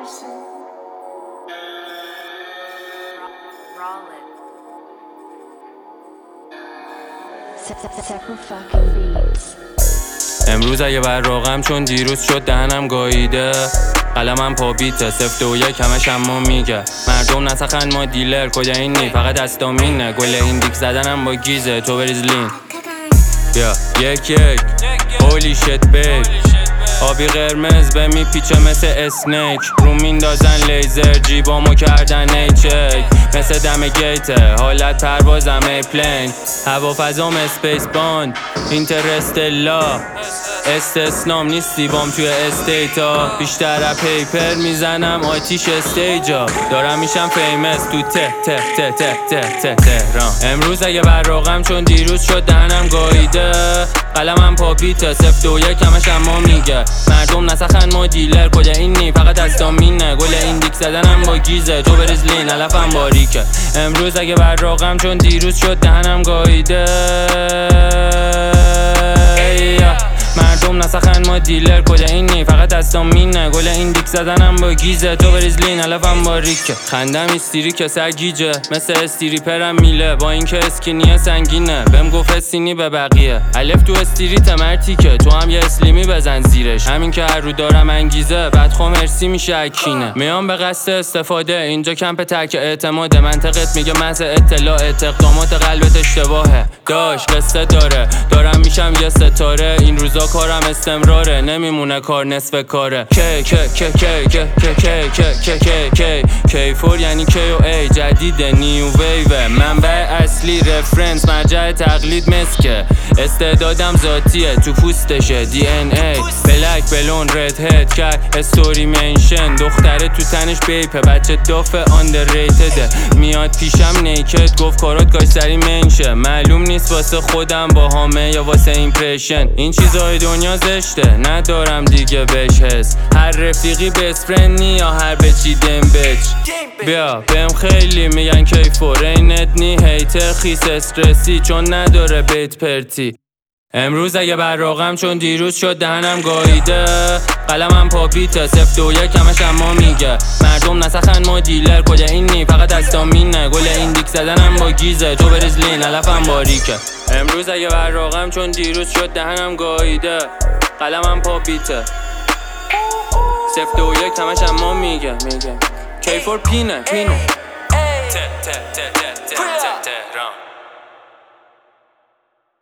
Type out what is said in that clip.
امروز اگه براقم چون دیروز شد دهنم گاییده. قلمم پا بیته 0 و 1 همش اما میگه مردم نسخن ما دیلر کجا اینی فقط دستامینه گل این دیک زدنم با گیزه تو بریز لین یا یک هولی شت بیب آبی قرمز به میپیچه مثل اسنیک رو میندازن لیزر جیبامو کردن ایچک مثل دم گیته حالت پروازم ایپلین هوا فضام اسپیس باند اینترستلا استثنام نیستی بام توی استیتا بیشتر پیپر میزنم آتیش استیجا دارم میشم فیمس تو تهران. امروز اگه براقم چون دیروز شد دهنم گاییده. قلمم پا بیته 0 و 1 همش اما میگه مردم نسخن ما دیلر کجا اینی فقط دستامینه گل این دیک زدنم با گیزه تو بریز لین علفم باریکه. امروز اگه براقم چون دیروز شد دهنم گاییده. مردم نسخن ما دیلر کجا اینی فقط دستامینه گل این دیک زدنم با گیزه تو بریز لین علفم باریکه. خندم استیری که سرگیجه مثل استیری پرم میله با اینکه اسکینیه سنگینه بهم گفت اسینی به بقیه الف تو استیری تمرتی که تو هم یه اسلیمی بزن زیرش همین که هر رو دارم انگیزه بعد مرسی میشه اکینه میام به قصد استفاده اینجا کمپ ترک اعتماده منطقت میگه محض اطلاع اقدامات قلبت اشتباهه داش قصه دارم میشم یه ستاره این روزا کارم استمراره نمیمونه کار نصف کاره کی فور یعنی کی و ای جدید نیو ویو منبع اصلی رفرنس مرجع تقلید مسکه استعدادم ذاتیه تو پوستشه دی ان ای بلک بلون رد هد کرد استوری منشن دختره تو تنش بیپه بچه دافه آندرریتده میاد پیشم نیکد گفت کارات گاش سری منشه معلوم نیست واسه خودم با هامه یا واسه ایمپرشن این چیزای دنیا زشته ندارم دیگه بهش حس هر رفیقی بست فرندی یا هر بچیدم بچ بیا بهم خیلی میگن کیفور اینت نی هیتر خیس استرسی چون نداره بیت پرتی. امروز اگه براقم چون دیروز شد دهنم گاییده. قلمم پا بیته 0 و 1 همش اما میگه مردم نسخن ما دیلر کجا اینی فقط دستامینه گل این دیک زدنم با گیزه تو بریز لین علفم باریکه. امروز اگه براقم چون دیروز شد دهنم گاییده. قلمم پا بیته 0 و 1 همش اما میگه کی فور پینه تهران.